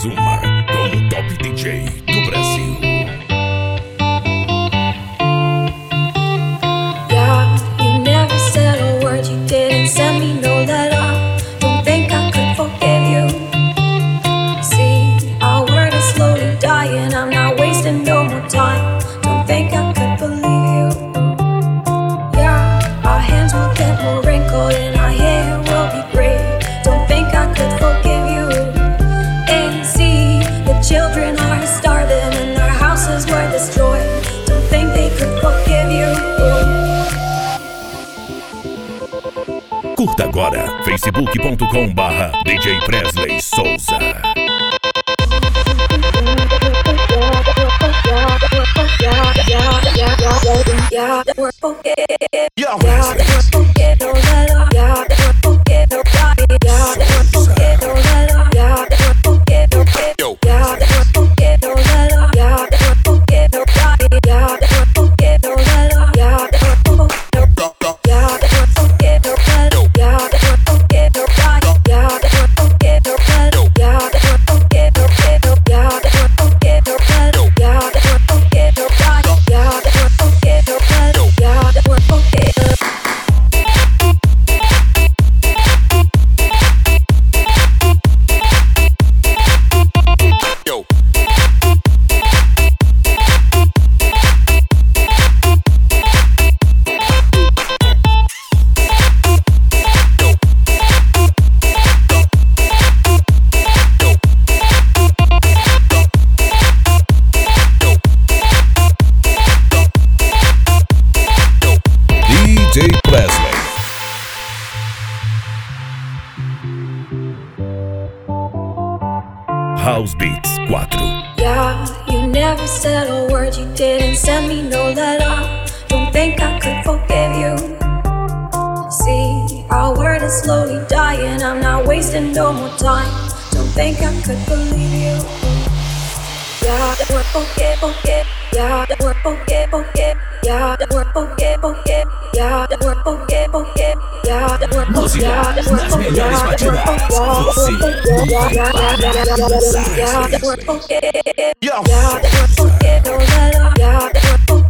mais uma com o top DJ do Brasil. Yeah, you never said a word, you didn't send me no letter. Don't think I could forgive you. See, our word is slowly dying, I'm not wasting no more time. Don't think I could believe you. Yeah, our hands will get more wrinkled and our hair will be gray. Don't think I could forgive you. And see, the children are starving and their houses were destroyed. Don't think they could forgive you. Curta agora facebook.com/DJ Presley Souza. DJ Presley. House Beats 4. Yeah, you never said a word, you didn't send me no letter. Don't think I could forgive you. See, our word is slowly dying, I'm not wasting no more time. Don't think I could believe you. Yeah, that word forgive. Yeah, that word forgive. Yeah, that word forgive. Yeah, that word forgive. Yeah, that word Música nas melhores batidas. Você Yeah, that word forgive. Yeah, that word forgive.